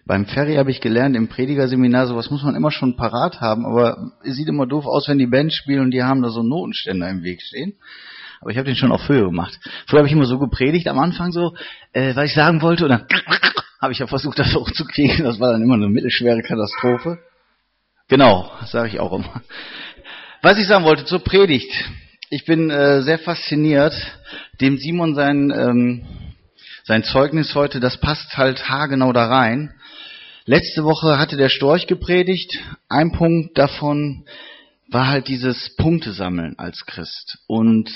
Beim Ferry habe ich gelernt, im Predigerseminar, sowas muss man immer schon parat haben, aber es sieht immer doof aus, wenn die Band spielen und die haben da so einen Notenständer im Weg stehen. Aber ich habe den schon auf Höhe gemacht. Früher habe ich immer so gepredigt am Anfang so, was ich sagen wollte, und dann habe ich ja versucht, das hochzukriegen. Das war dann immer eine mittelschwere Katastrophe. Genau, das sage ich auch immer. Was ich sagen wollte zur Predigt. Ich bin sehr fasziniert, dem Simon sein Zeugnis heute, das passt halt haargenau da rein. Letzte Woche hatte der Storch gepredigt. Ein Punkt davon war halt dieses Punktesammeln als Christ. Und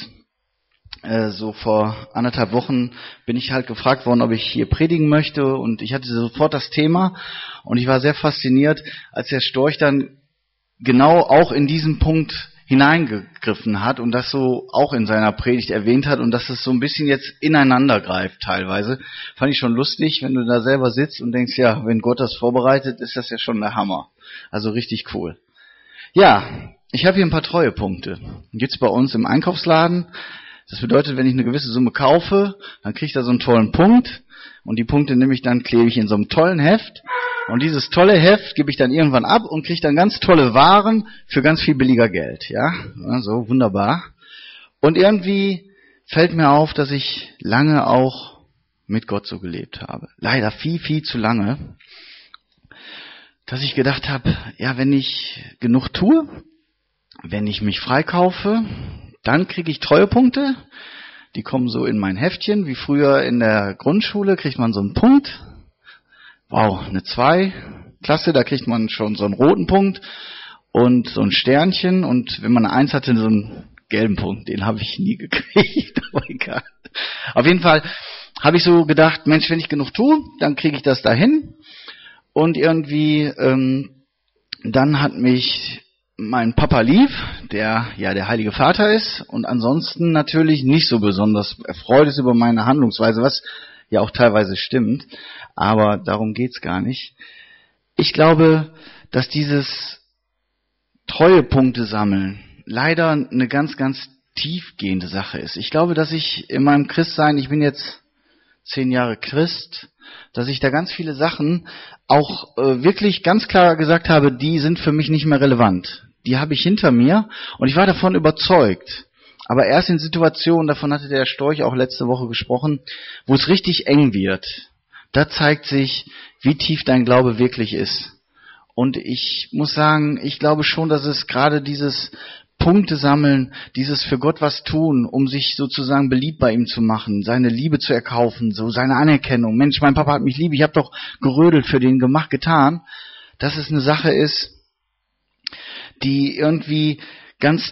so vor 1,5 Wochen bin ich halt gefragt worden, ob ich hier predigen möchte. Und ich hatte sofort das Thema. Und ich war sehr fasziniert, als der Storch dann genau auch in diesen Punkt hineingegriffen hat und das so auch in seiner Predigt erwähnt hat und dass es so ein bisschen jetzt ineinander greift teilweise. Fand ich schon lustig, wenn du da selber sitzt und denkst, ja, wenn Gott das vorbereitet, ist das ja schon der Hammer. Also richtig cool. Ja, ich habe hier ein paar Treuepunkte. Gibt's bei uns im Einkaufsladen. Das bedeutet, wenn ich eine gewisse Summe kaufe, dann kriege ich da so einen tollen Punkt und die Punkte nehme ich dann, klebe ich in so einem tollen Heft. Und dieses tolle Heft gebe ich dann irgendwann ab und kriege dann ganz tolle Waren für ganz viel billiger Geld. Ja, so wunderbar. Und irgendwie fällt mir auf, dass ich lange auch mit Gott so gelebt habe. Leider viel, viel zu lange. Dass ich gedacht habe, ja, wenn ich genug tue, wenn ich mich freikaufe, dann kriege ich Treuepunkte. Die kommen so in mein Heftchen, wie früher in der Grundschule kriegt man so einen Punkt. Wow, eine 2, klasse, da kriegt man schon so einen roten Punkt und so ein Sternchen und wenn man eine 1 hatte, so einen gelben Punkt, den habe ich nie gekriegt, aber egal. Auf jeden Fall habe ich so gedacht, Mensch, wenn ich genug tue, dann kriege ich das dahin und irgendwie, dann hat mich mein Papa lieb, der ja der Heilige Vater ist und ansonsten natürlich nicht so besonders erfreut ist über meine Handlungsweise, was ja auch teilweise stimmt, aber darum geht's gar nicht. Ich glaube, dass dieses Treuepunkte sammeln leider eine ganz, ganz tiefgehende Sache ist. Ich glaube, dass ich in meinem Christsein, ich bin jetzt 10 Jahre Christ, dass ich da ganz viele Sachen auch wirklich ganz klar gesagt habe, die sind für mich nicht mehr relevant. Die habe ich hinter mir und ich war davon überzeugt. Aber erst in Situationen, davon hatte der Storch auch letzte Woche gesprochen, wo es richtig eng wird. Da zeigt sich, wie tief dein Glaube wirklich ist. Und ich muss sagen, ich glaube schon, dass es gerade dieses Punkte sammeln, dieses für Gott was tun, um sich sozusagen beliebt bei ihm zu machen, seine Liebe zu erkaufen, so seine Anerkennung. Mensch, mein Papa hat mich lieb, ich habe doch gerödelt für den gemacht, getan. Dass es eine Sache ist, die irgendwie ganz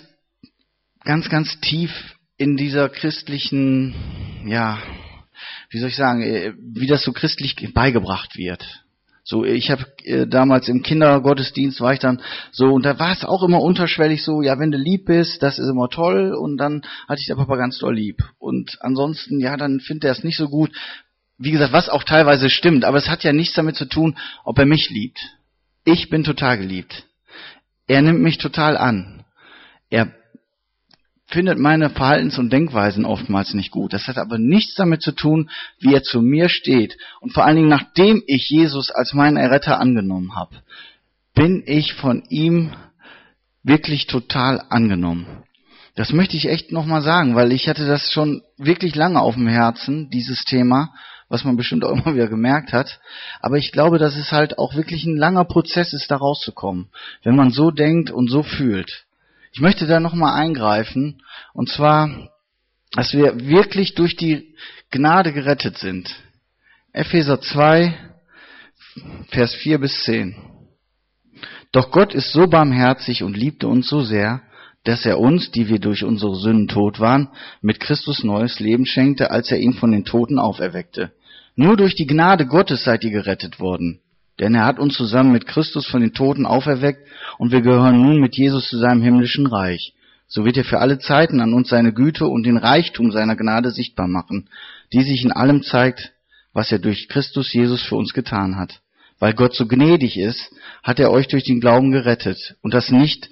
tief in dieser christlichen, ja, wie soll ich sagen, wie das so christlich beigebracht wird. So, ich habe damals im Kindergottesdienst war ich dann so, und da war es auch immer unterschwellig so, ja, wenn du lieb bist, das ist immer toll, und dann hatte ich der Papa ganz doll lieb. Und ansonsten, ja, dann findet er es nicht so gut. Wie gesagt, was auch teilweise stimmt, aber es hat ja nichts damit zu tun, ob er mich liebt. Ich bin total geliebt. Er nimmt mich total an. Er findet meine Verhaltens- und Denkweisen oftmals nicht gut. Das hat aber nichts damit zu tun, wie er zu mir steht. Und vor allen Dingen, nachdem ich Jesus als meinen Erretter angenommen habe, bin ich von ihm wirklich total angenommen. Das möchte ich echt nochmal sagen, weil ich hatte das schon wirklich lange auf dem Herzen, dieses Thema, was man bestimmt auch immer wieder gemerkt hat. Aber ich glaube, dass es halt auch wirklich ein langer Prozess ist, da rauszukommen, wenn man so denkt und so fühlt. Ich möchte da nochmal eingreifen, und zwar, dass wir wirklich durch die Gnade gerettet sind. Epheser 2, Vers 4 bis 10. Doch Gott ist so barmherzig und liebte uns so sehr, dass er uns, die wir durch unsere Sünden tot waren, mit Christus neues Leben schenkte, als er ihn von den Toten auferweckte. Nur durch die Gnade Gottes seid ihr gerettet worden. Denn er hat uns zusammen mit Christus von den Toten auferweckt und wir gehören nun mit Jesus zu seinem himmlischen Reich. So wird er für alle Zeiten an uns seine Güte und den Reichtum seiner Gnade sichtbar machen, die sich in allem zeigt, was er durch Christus Jesus für uns getan hat. Weil Gott so gnädig ist, hat er euch durch den Glauben gerettet. Und das nicht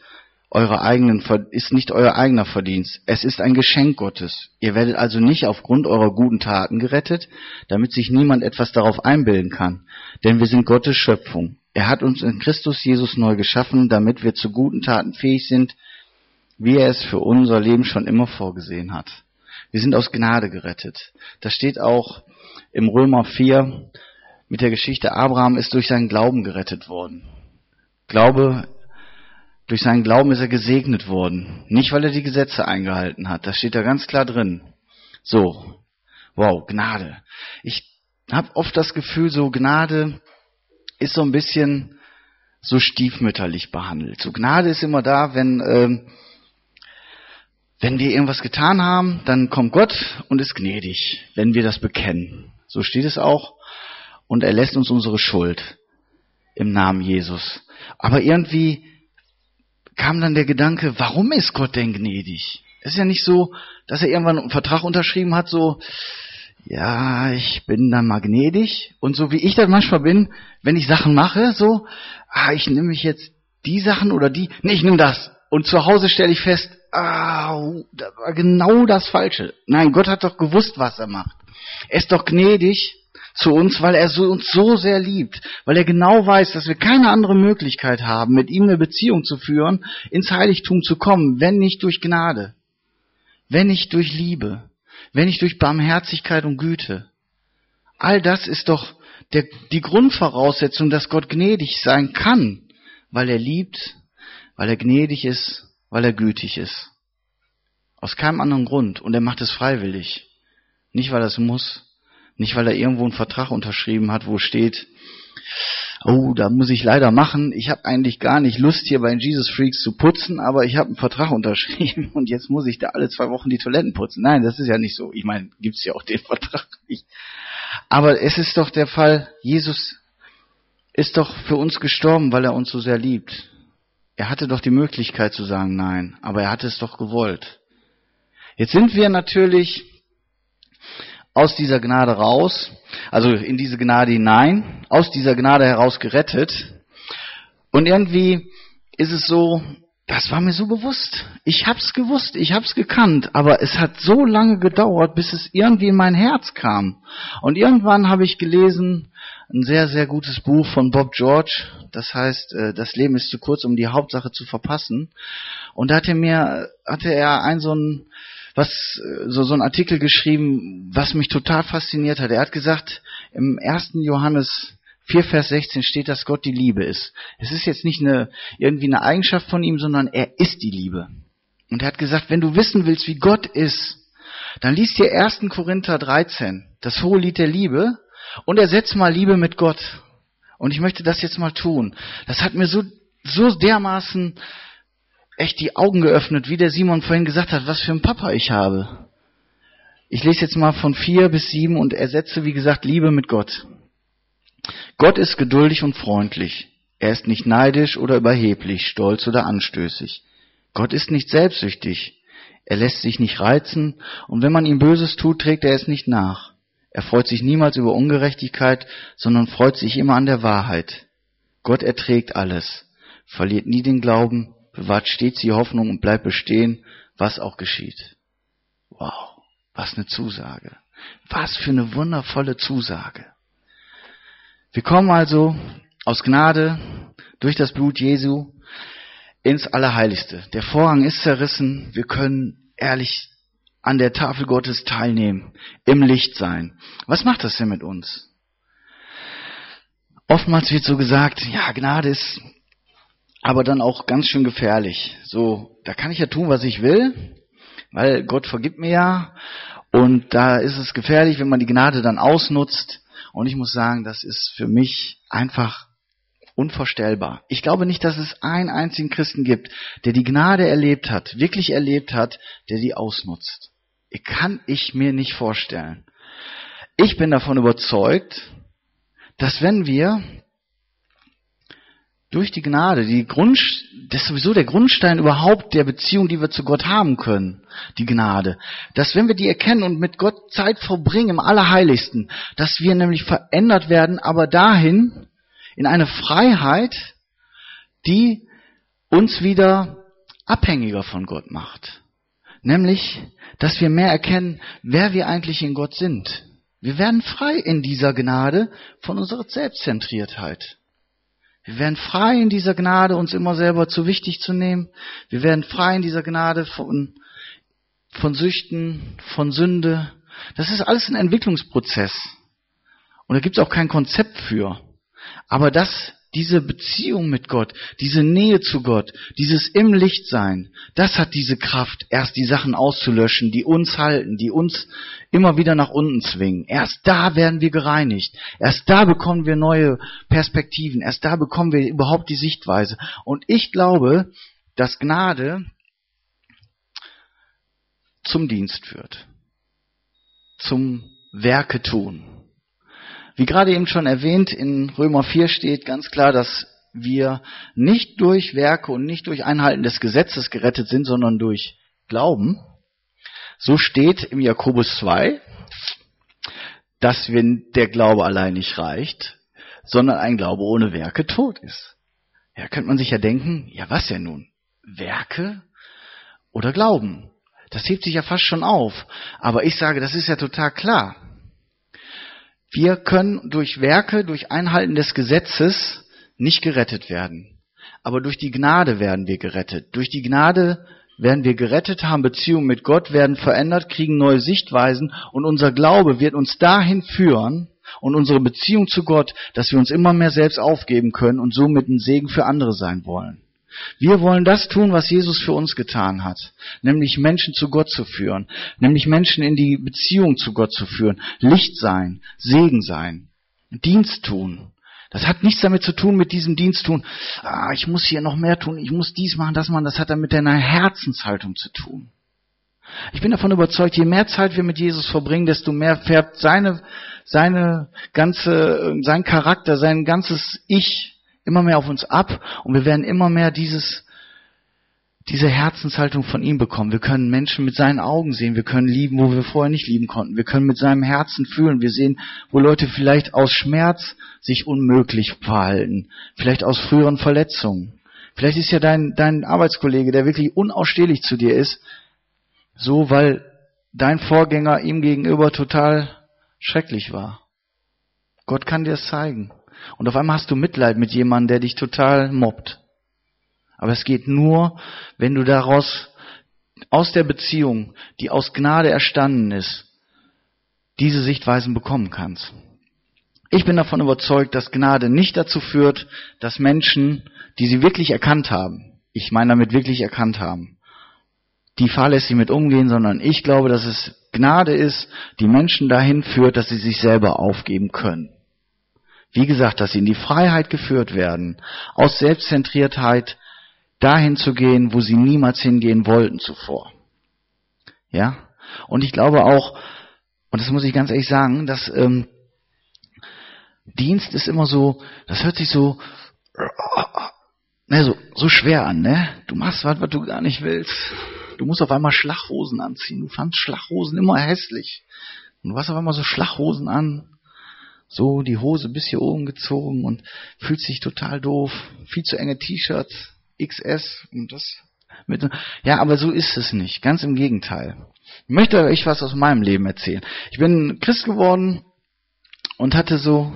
ist nicht euer eigener Verdienst. Es ist ein Geschenk Gottes. Ihr werdet also nicht aufgrund eurer guten Taten gerettet, damit sich niemand etwas darauf einbilden kann. Denn wir sind Gottes Schöpfung. Er hat uns in Christus Jesus neu geschaffen, damit wir zu guten Taten fähig sind, wie er es für unser Leben schon immer vorgesehen hat. Wir sind aus Gnade gerettet. Das steht auch im Römer 4 mit der Geschichte, Abraham ist durch seinen Glauben gerettet worden. Durch seinen Glauben ist er gesegnet worden. Nicht, weil er die Gesetze eingehalten hat. Das steht da ganz klar drin. So, wow, Gnade. Ich habe oft das Gefühl, so Gnade ist so ein bisschen so stiefmütterlich behandelt. So Gnade ist immer da, wenn wir irgendwas getan haben, dann kommt Gott und ist gnädig, wenn wir das bekennen. So steht es auch. Und er lässt uns unsere Schuld im Namen Jesus. Aber irgendwie kam dann der Gedanke, warum ist Gott denn gnädig? Es ist ja nicht so, dass er irgendwann einen Vertrag unterschrieben hat, so, ja, ich bin dann mal gnädig. Und so wie ich das manchmal bin, wenn ich Sachen mache, so, ich nehme mich jetzt die Sachen oder die, nee, ich nehme das. Und zu Hause stelle ich fest, das war genau das Falsche. Nein, Gott hat doch gewusst, was er macht. Er ist doch gnädig zu uns, weil er uns so sehr liebt, weil er genau weiß, dass wir keine andere Möglichkeit haben, mit ihm eine Beziehung zu führen, ins Heiligtum zu kommen, wenn nicht durch Gnade, wenn nicht durch Liebe, wenn nicht durch Barmherzigkeit und Güte. All das ist doch die Grundvoraussetzung, dass Gott gnädig sein kann, weil er liebt, weil er gnädig ist, weil er gütig ist. Aus keinem anderen Grund. Und er macht es freiwillig. Nicht, weil er es muss. Nicht, weil er irgendwo einen Vertrag unterschrieben hat, wo steht, da muss ich leider machen. Ich habe eigentlich gar nicht Lust, hier bei den Jesus Freaks zu putzen, aber ich habe einen Vertrag unterschrieben und jetzt muss ich da alle 2 Wochen die Toiletten putzen. Nein, das ist ja nicht so. Ich meine, gibt's ja auch den Vertrag nicht. Aber es ist doch der Fall, Jesus ist doch für uns gestorben, weil er uns so sehr liebt. Er hatte doch die Möglichkeit zu sagen nein, aber er hatte es doch gewollt. Jetzt sind wir natürlich aus dieser Gnade raus, also in diese Gnade hinein, aus dieser Gnade heraus gerettet. Und irgendwie ist es so, das war mir so bewusst. Ich hab's gewusst, ich hab's gekannt, aber es hat so lange gedauert, bis es irgendwie in mein Herz kam. Und irgendwann habe ich gelesen, ein sehr, sehr gutes Buch von Bob George, das heißt, das Leben ist zu kurz, um die Hauptsache zu verpassen. Und da hatte er so ein Artikel geschrieben, was mich total fasziniert hat. Er hat gesagt, im 1. Johannes 4, Vers 16 steht, dass Gott die Liebe ist. Es ist jetzt nicht irgendwie eine Eigenschaft von ihm, sondern er ist die Liebe. Und er hat gesagt, wenn du wissen willst, wie Gott ist, dann liest dir 1. Korinther 13, das hohe Lied der Liebe, und ersetz mal Liebe mit Gott. Und ich möchte das jetzt mal tun. Das hat mir so dermaßen echt die Augen geöffnet, wie der Simon vorhin gesagt hat, was für ein Papa ich habe. Ich lese jetzt mal von 4 bis 7 und ersetze, wie gesagt, Liebe mit Gott. Gott ist geduldig und freundlich. Er ist nicht neidisch oder überheblich, stolz oder anstößig. Gott ist nicht selbstsüchtig. Er lässt sich nicht reizen und wenn man ihm Böses tut, trägt er es nicht nach. Er freut sich niemals über Ungerechtigkeit, sondern freut sich immer an der Wahrheit. Gott erträgt alles, verliert nie den Glauben, bewahrt stets die Hoffnung und bleibt bestehen, was auch geschieht. Wow, was eine Zusage. Was für eine wundervolle Zusage. Wir kommen also aus Gnade durch das Blut Jesu ins Allerheiligste. Der Vorhang ist zerrissen. Wir können ehrlich an der Tafel Gottes teilnehmen, im Licht sein. Was macht das denn mit uns? Oftmals wird so gesagt, ja, Gnade ist aber dann auch ganz schön gefährlich. So, da kann ich ja tun, was ich will, weil Gott vergibt mir ja. Und da ist es gefährlich, wenn man die Gnade dann ausnutzt. Und ich muss sagen, das ist für mich einfach unvorstellbar. Ich glaube nicht, dass es einen einzigen Christen gibt, der die Gnade erlebt hat, wirklich erlebt hat, der die ausnutzt. Kann ich mir nicht vorstellen. Ich bin davon überzeugt, dass wenn wir durch die Gnade, das ist sowieso der Grundstein überhaupt der Beziehung, die wir zu Gott haben können, die Gnade, dass wenn wir die erkennen und mit Gott Zeit verbringen im Allerheiligsten, dass wir nämlich verändert werden, aber dahin in eine Freiheit, die uns wieder abhängiger von Gott macht. Nämlich, dass wir mehr erkennen, wer wir eigentlich in Gott sind. Wir werden frei in dieser Gnade von unserer Selbstzentriertheit. Wir werden frei in dieser Gnade, uns immer selber zu wichtig zu nehmen. Wir werden frei in dieser Gnade von Süchten, von Sünde. Das ist alles ein Entwicklungsprozess. Und da gibt es auch kein Konzept für. Aber diese Beziehung mit Gott, diese Nähe zu Gott, dieses im Licht sein, das hat diese Kraft, erst die Sachen auszulöschen, die uns halten, die uns immer wieder nach unten zwingen. Erst da werden wir gereinigt. Erst da bekommen wir neue Perspektiven. Erst da bekommen wir überhaupt die Sichtweise. Und ich glaube, dass Gnade zum Dienst führt. Zum Werke tun. Wie gerade eben schon erwähnt, in Römer 4 steht ganz klar, dass wir nicht durch Werke und nicht durch Einhalten des Gesetzes gerettet sind, sondern durch Glauben. So steht im Jakobus 2, dass der Glaube allein nicht reicht, sondern ein Glaube ohne Werke tot ist. Ja, könnte man sich ja denken, ja was ja nun? Werke oder Glauben? Das hebt sich ja fast schon auf. Aber ich sage, das ist ja total klar. Wir können durch Werke, durch Einhalten des Gesetzes nicht gerettet werden. Aber durch die Gnade werden wir gerettet. Durch die Gnade werden wir gerettet, haben Beziehungen mit Gott, werden verändert, kriegen neue Sichtweisen und unser Glaube wird uns dahin führen und unsere Beziehung zu Gott, dass wir uns immer mehr selbst aufgeben können und somit ein Segen für andere sein wollen. Wir wollen das tun, was Jesus für uns getan hat, nämlich Menschen zu Gott zu führen, nämlich Menschen in die Beziehung zu Gott zu führen, Licht sein, Segen sein, Dienst tun. Das hat nichts damit zu tun, mit diesem Dienst tun, ich muss hier noch mehr tun, ich muss dies machen, das hat dann mit deiner Herzenshaltung zu tun. Ich bin davon überzeugt, je mehr Zeit wir mit Jesus verbringen, desto mehr färbt sein Charakter, sein ganzes Ich immer mehr auf uns ab und wir werden immer mehr diese Herzenshaltung von ihm bekommen. Wir können Menschen mit seinen Augen sehen, wir können lieben, wo wir vorher nicht lieben konnten. Wir können mit seinem Herzen fühlen. Wir sehen, wo Leute vielleicht aus Schmerz sich unmöglich verhalten, vielleicht aus früheren Verletzungen. Vielleicht ist ja dein Arbeitskollege, der wirklich unausstehlich zu dir ist, so, weil dein Vorgänger ihm gegenüber total schrecklich war. Gott kann dir das zeigen. Und auf einmal hast du Mitleid mit jemandem, der dich total mobbt. Aber es geht nur, wenn du daraus, aus der Beziehung, die aus Gnade erstanden ist, diese Sichtweisen bekommen kannst. Ich bin davon überzeugt, dass Gnade nicht dazu führt, dass Menschen, die sie wirklich erkannt haben, ich meine damit wirklich erkannt haben, die fahrlässig mit umgehen, sondern ich glaube, dass es Gnade ist, die Menschen dahin führt, dass sie sich selber aufgeben können. Wie gesagt, dass sie in die Freiheit geführt werden, aus Selbstzentriertheit dahin zu gehen, wo sie niemals hingehen wollten zuvor. Ja? Und ich glaube auch, und das muss ich ganz ehrlich sagen, dass Dienst ist immer so, das hört sich so schwer an, ne? Du machst was du gar nicht willst. Du musst auf einmal Schlaghosen anziehen. Du fandst Schlaghosen immer hässlich. Und du hast auf einmal so Schlaghosen an. So die Hose bis hier oben gezogen und fühlt sich total doof. Viel zu enge T-Shirts, XS und das. Ja, aber so ist es nicht. Ganz im Gegenteil. Ich möchte euch was aus meinem Leben erzählen. Ich bin Christ geworden und hatte so...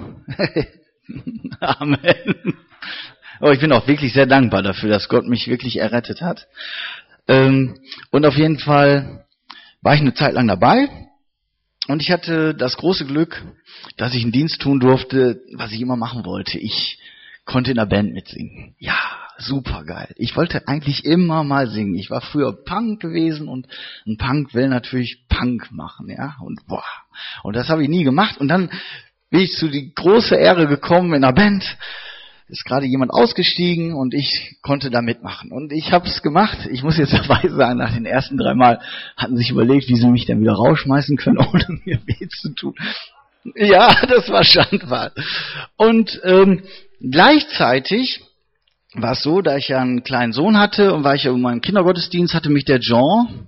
Amen. Aber ich bin auch wirklich sehr dankbar dafür, dass Gott mich wirklich errettet hat. Und auf jeden Fall war ich eine Zeit lang dabei. Und ich hatte das große Glück, dass ich einen Dienst tun durfte, was ich immer machen wollte. Ich konnte in der Band mitsingen. Ja, super geil. Ich wollte eigentlich immer mal singen. Ich war früher Punk gewesen und ein Punk will natürlich Punk machen, ja. Und das habe ich nie gemacht. Und dann bin ich zu die große Ehre gekommen in der Band. Ist gerade jemand ausgestiegen und ich konnte da mitmachen. Und ich habe es gemacht. Ich muss jetzt dabei sein, nach den ersten 3 Mal hatten sich überlegt, wie sie mich dann wieder rausschmeißen können, ohne mir weh zu tun. Ja, das war Schandwahl. Und gleichzeitig war es so, da ich ja einen kleinen Sohn hatte und war ich ja in meinem Kindergottesdienst, hatte mich der John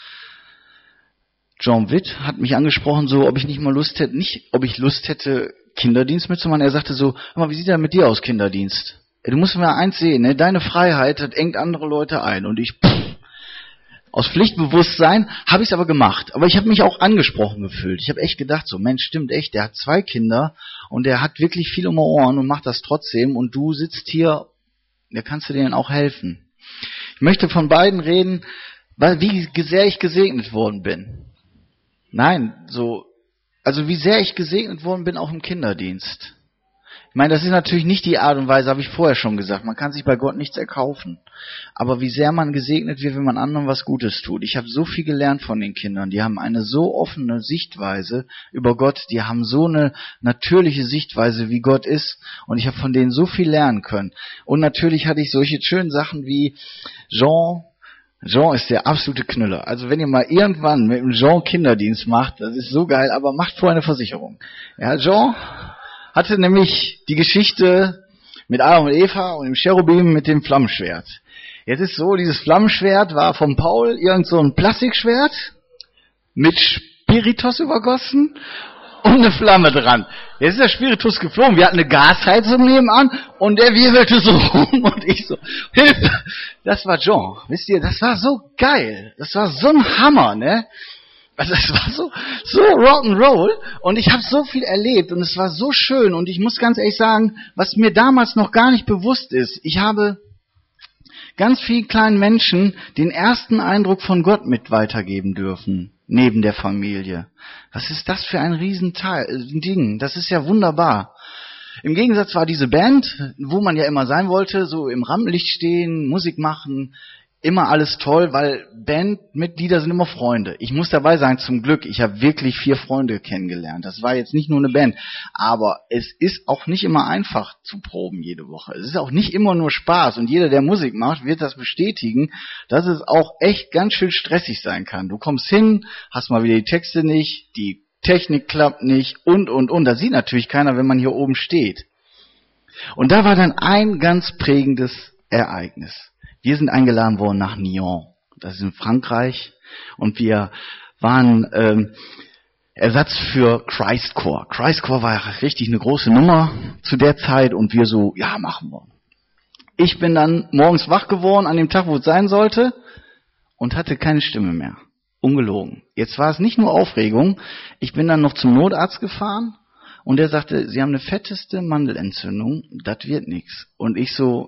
Witt hat mich angesprochen, so ob ich nicht mal Lust hätte, Kinderdienst mitzumachen. Er sagte so, hör mal, wie sieht das mit dir aus, Kinderdienst? du musst mir eins sehen, ne? Deine Freiheit, das engt andere Leute ein. Und aus Pflichtbewusstsein habe ich es aber gemacht. Aber ich habe mich auch angesprochen gefühlt. Ich habe echt gedacht, so Mensch, stimmt echt, der hat 2 Kinder und der hat wirklich viel um die Ohren und macht das trotzdem. Und du sitzt hier, da kannst du denen auch helfen. Ich möchte von beiden reden, wie sehr ich gesegnet worden bin. Nein, also wie sehr ich gesegnet worden bin, auch im Kinderdienst. Ich meine, das ist natürlich nicht die Art und Weise, habe ich vorher schon gesagt. Man kann sich bei Gott nichts erkaufen. Aber wie sehr man gesegnet wird, wenn man anderen was Gutes tut. Ich habe so viel gelernt von den Kindern. Die haben eine so offene Sichtweise über Gott. Die haben so eine natürliche Sichtweise, wie Gott ist. Und ich habe von denen so viel lernen können. Und natürlich hatte ich solche schönen Sachen wie Jean. Jean ist der absolute Knüller. Also wenn ihr mal irgendwann mit dem Jean Kinderdienst macht, das ist so geil, aber macht vorher eine Versicherung. Ja, Jean hatte nämlich die Geschichte mit Adam und Eva und dem Cherubim mit dem Flammenschwert. Jetzt ist so, dieses Flammenschwert war vom Paul irgend so ein Plastikschwert mit Spiritus übergossen und eine Flamme dran. Jetzt ist der Spiritus geflogen. Wir hatten eine Gasheizung nebenan und der wirbelte so rum und ich so, Hilfe! Das war Jean. Wisst ihr, das war so geil. Das war so ein Hammer, ne? Also es war so Rock'n'Roll und ich habe so viel erlebt und es war so schön und ich muss ganz ehrlich sagen, was mir damals noch gar nicht bewusst ist, ich habe ganz vielen kleinen Menschen den ersten Eindruck von Gott mit weitergeben dürfen, neben der Familie. Was ist das für ein Ding? Das ist ja wunderbar. Im Gegensatz war diese Band, wo man ja immer sein wollte, so im Rampenlicht stehen, Musik machen, immer alles toll, weil Bandmitglieder sind immer Freunde. Ich muss dabei sagen, zum Glück, ich habe wirklich 4 Freunde kennengelernt. Das war jetzt nicht nur eine Band, aber es ist auch nicht immer einfach zu proben jede Woche. Es ist auch nicht immer nur Spaß und jeder, der Musik macht, wird das bestätigen, dass es auch echt ganz schön stressig sein kann. Du kommst hin, hast mal wieder die Texte nicht, die Technik klappt nicht und. Das sieht natürlich keiner, wenn man hier oben steht. Und da war dann ein ganz prägendes Ereignis. Wir sind eingeladen worden nach Nyon, das ist in Frankreich, und wir waren Ersatz für Christchor. Christchor war ja richtig eine große Nummer zu der Zeit und wir so, ja, machen wir. Ich bin dann morgens wach geworden an dem Tag, wo es sein sollte und hatte keine Stimme mehr. Ungelogen. Jetzt war es nicht nur Aufregung, ich bin dann noch zum Notarzt gefahren und der sagte, Sie haben eine fetteste Mandelentzündung, das wird nichts. Und ich so,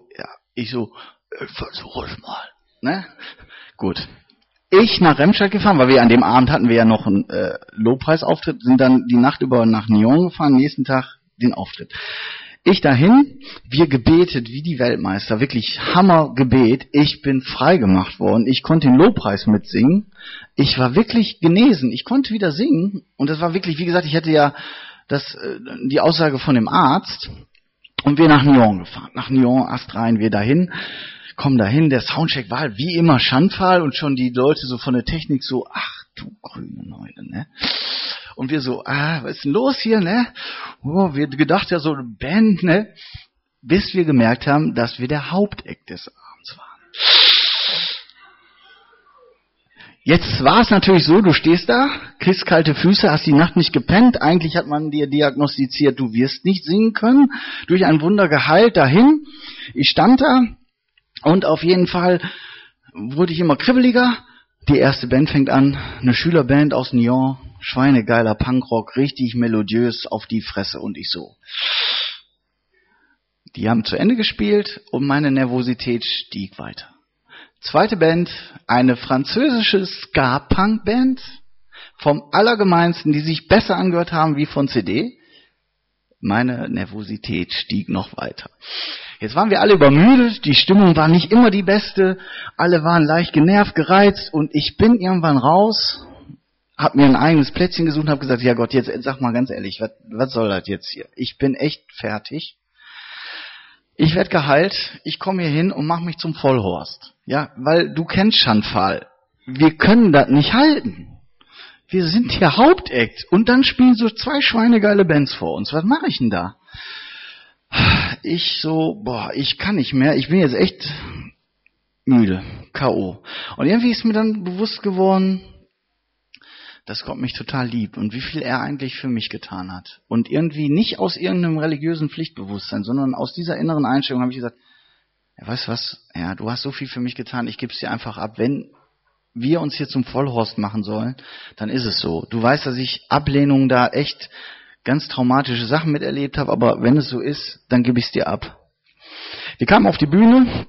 versuch es mal. Ne? Gut. Ich nach Remscheid gefahren, weil wir an dem Abend hatten wir ja noch einen Lobpreisauftritt, sind dann die Nacht über nach Nyon gefahren, nächsten Tag den Auftritt. Ich dahin, wir gebetet wie die Weltmeister, wirklich Hammergebet. Ich bin frei gemacht worden, ich konnte den Lobpreis mitsingen. Ich war wirklich genesen, ich konnte wieder singen. Und das war wirklich, wie gesagt, ich hatte ja die Aussage von dem Arzt. Und wir nach Nyon gefahren. Nach Nyon, astrein, wir dahin. Kommen dahin, der Soundcheck war halt wie immer Schandfall und schon die Leute so von der Technik so, ach du grüne Neune, ne? Und wir so, was ist denn los hier, ne? Oh, wir gedacht ja so eine Band, ne? Bis wir gemerkt haben, dass wir der Haupteck des Abends waren. Jetzt war es natürlich so, du stehst da, kriegst kalte Füße, hast die Nacht nicht gepennt, eigentlich hat man dir diagnostiziert, du wirst nicht singen können, durch ein Wunder geheilt dahin. Ich stand da und auf jeden Fall wurde ich immer kribbeliger. Die erste Band fängt an, eine Schülerband aus Nyon, schweinegeiler Punkrock, richtig melodiös auf die Fresse und ich so. Die haben zu Ende gespielt und meine Nervosität stieg weiter. Zweite Band, eine französische Ska-Punk-Band, vom Allergemeinsten, die sich besser angehört haben wie von CD. Meine Nervosität stieg noch weiter. Jetzt waren wir alle übermüdet, die Stimmung war nicht immer die beste, alle waren leicht genervt, gereizt und ich bin irgendwann raus, hab mir ein eigenes Plätzchen gesucht und hab gesagt, ja Gott, jetzt sag mal ganz ehrlich, was soll das jetzt hier? Ich bin echt fertig. Ich werde geheilt, ich komme hier hin und mache mich zum Vollhorst. Ja, weil du kennst Schandfall. Wir können das nicht halten. Wir sind hier Hauptakt und dann spielen so 2 schweinegeile Bands vor uns. Was mache ich denn da? Ich so, ich kann nicht mehr. Ich bin jetzt echt müde, K.O. Und irgendwie ist mir dann bewusst geworden, dass Gott mich total liebt und wie viel er eigentlich für mich getan hat. Und irgendwie nicht aus irgendeinem religiösen Pflichtbewusstsein, sondern aus dieser inneren Einstellung habe ich gesagt, ja, weißt du was, ja, du hast so viel für mich getan, ich gebe es dir einfach ab. Wenn wir uns hier zum Vollhorst machen sollen, dann ist es so. Du weißt, dass ich Ablehnung da echt ganz traumatische Sachen miterlebt habe, aber wenn es so ist, dann gebe ich es dir ab. Wir kamen auf die Bühne,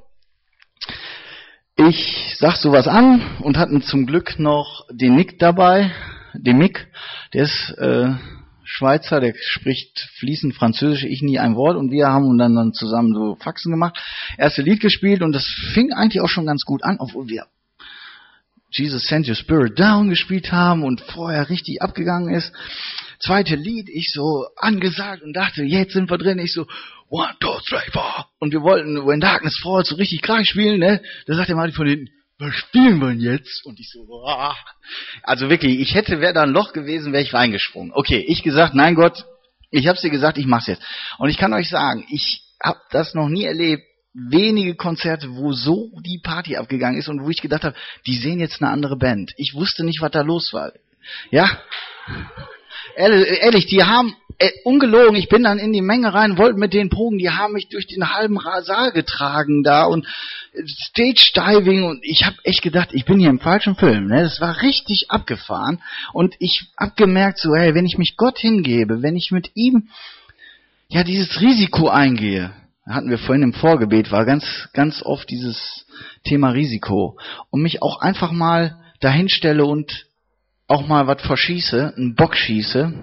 ich sag sowas an und hatten zum Glück noch den Nick dabei, den Mick, der ist Schweizer, der spricht fließend Französisch, ich nie ein Wort, und wir haben dann zusammen so Faxen gemacht, erste Lied gespielt und das fing eigentlich auch schon ganz gut an, obwohl wir Jesus Send Your Spirit Down gespielt haben und vorher richtig abgegangen ist. Zweite Lied, ich so angesagt und dachte, jetzt sind wir drin. Ich so, 1, 2, 3, 4. Und wir wollten When Darkness Falls so richtig klar spielen, ne? Da sagt der Martin von hinten, was spielen wir denn jetzt? Und ich so, ah. Also wirklich, wäre da ein Loch gewesen, wäre ich reingesprungen. Okay, ich gesagt, nein Gott, ich hab's dir gesagt, ich mach's jetzt. Und ich kann euch sagen, ich habe das noch nie erlebt, wenige Konzerte, wo so die Party abgegangen ist und wo ich gedacht habe, die sehen jetzt eine andere Band. Ich wusste nicht, was da los war. Ja? Ehrlich, die haben, ungelogen, ich bin dann in die Menge rein, wollte mit denen proben, die haben mich durch den halben Saal getragen da und Stage-Diving und ich habe echt gedacht, ich bin hier im falschen Film. Ne? Das war richtig abgefahren und ich hab gemerkt, so, hey, wenn ich mich Gott hingebe, wenn ich mit ihm ja dieses Risiko eingehe, hatten wir vorhin im Vorgebet, war ganz oft dieses Thema Risiko und mich auch einfach mal dahin stelle und auch mal was verschieße, einen Bock schieße,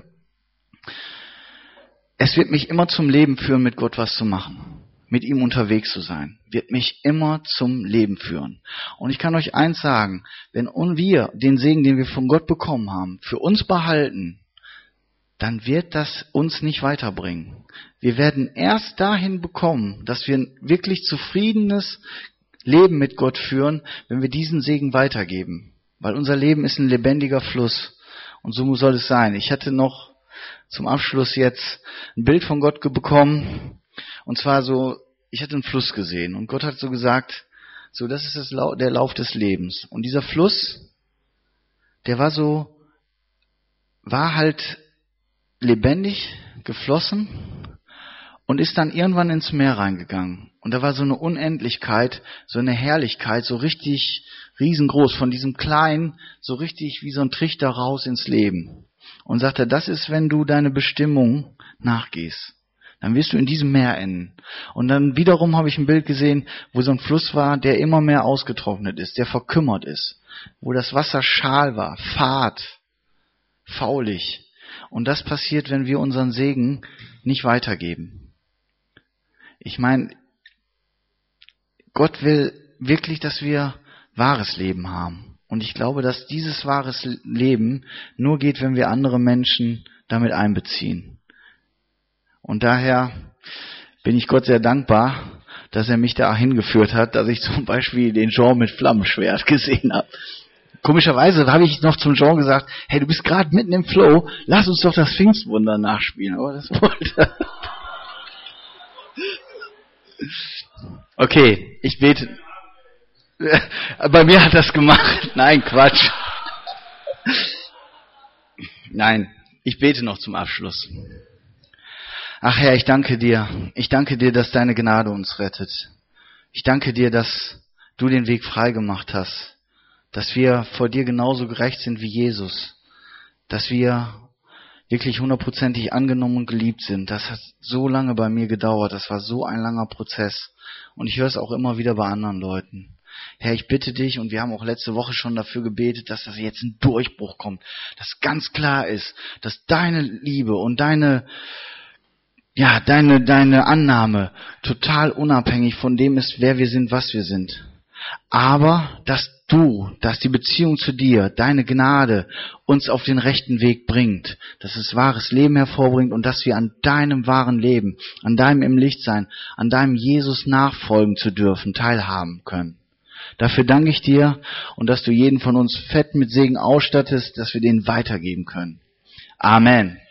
es wird mich immer zum Leben führen, mit Gott was zu machen. Mit ihm unterwegs zu sein, wird mich immer zum Leben führen. Und ich kann euch eins sagen, wenn wir den Segen, den wir von Gott bekommen haben, für uns behalten, dann wird das uns nicht weiterbringen. Wir werden erst dahin bekommen, dass wir ein wirklich zufriedenes Leben mit Gott führen, wenn wir diesen Segen weitergeben. Weil unser Leben ist ein lebendiger Fluss. Und so soll es sein. Ich hatte noch zum Abschluss jetzt ein Bild von Gott bekommen. Und zwar so, ich hatte einen Fluss gesehen. Und Gott hat so gesagt, so, das ist der Lauf des Lebens. Und dieser Fluss, der war halt lebendig geflossen und ist dann irgendwann ins Meer reingegangen. Und da war so eine Unendlichkeit, so eine Herrlichkeit, so richtig riesengroß, von diesem Kleinen, so richtig wie so ein Trichter raus ins Leben. Und sagte, das ist, wenn du deine Bestimmung nachgehst. Dann wirst du in diesem Meer enden. Und dann wiederum habe ich ein Bild gesehen, wo so ein Fluss war, der immer mehr ausgetrocknet ist, der verkümmert ist. Wo das Wasser schal war, fad, faulig. Und das passiert, wenn wir unseren Segen nicht weitergeben. Ich meine, Gott will wirklich, dass wir wahres Leben haben. Und ich glaube, dass dieses wahres Leben nur geht, wenn wir andere Menschen damit einbeziehen. Und daher bin ich Gott sehr dankbar, dass er mich da hingeführt hat, dass ich zum Beispiel den Jean mit Flammenschwert gesehen habe. Komischerweise habe ich noch zum Jean gesagt, hey, du bist gerade mitten im Flow, lass uns doch das Pfingstwunder nachspielen. Aber das wollte. Okay, ich bete. Bei mir hat das gemacht. Nein, Quatsch. Nein, ich bete noch zum Abschluss. Ach Herr, ich danke dir. Ich danke dir, dass deine Gnade uns rettet. Ich danke dir, dass du den Weg frei gemacht hast. Dass wir vor dir genauso gerecht sind wie Jesus. Dass wir wirklich 100%ig angenommen und geliebt sind. Das hat so lange bei mir gedauert. Das war so ein langer Prozess. Und ich höre es auch immer wieder bei anderen Leuten. Herr, ich bitte dich, und wir haben auch letzte Woche schon dafür gebetet, dass das jetzt ein Durchbruch kommt. Dass ganz klar ist, dass deine Liebe und deine Annahme total unabhängig von dem ist, wer wir sind, was wir sind. Aber dass die Beziehung zu dir, deine Gnade uns auf den rechten Weg bringt, dass es wahres Leben hervorbringt und dass wir an deinem wahren Leben, an deinem im Licht sein, an deinem Jesus nachfolgen zu dürfen, teilhaben können. Dafür danke ich dir und dass du jeden von uns fett mit Segen ausstattest, dass wir den weitergeben können. Amen.